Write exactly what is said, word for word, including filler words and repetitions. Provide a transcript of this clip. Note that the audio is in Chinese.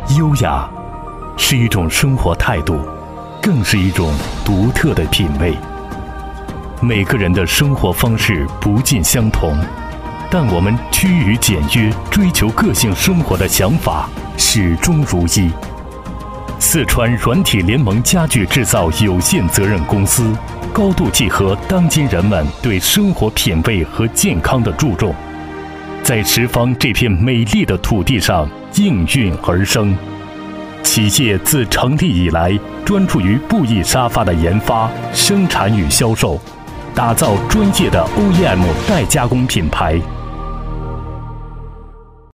优雅是一种生活态度，更是一种独特的品味。每个人的生活方式不尽相同，但我们趋于简约、追求个性生活的想法始终如一。四川软体联盟家具制造有限责任公司高度契合当今人们对生活品味和健康的注重，在十方这片美丽的土地上应运而生。企业自成立以来，专注于布艺沙发的研发、生产与销售，打造专业的 O E M 代加工品牌。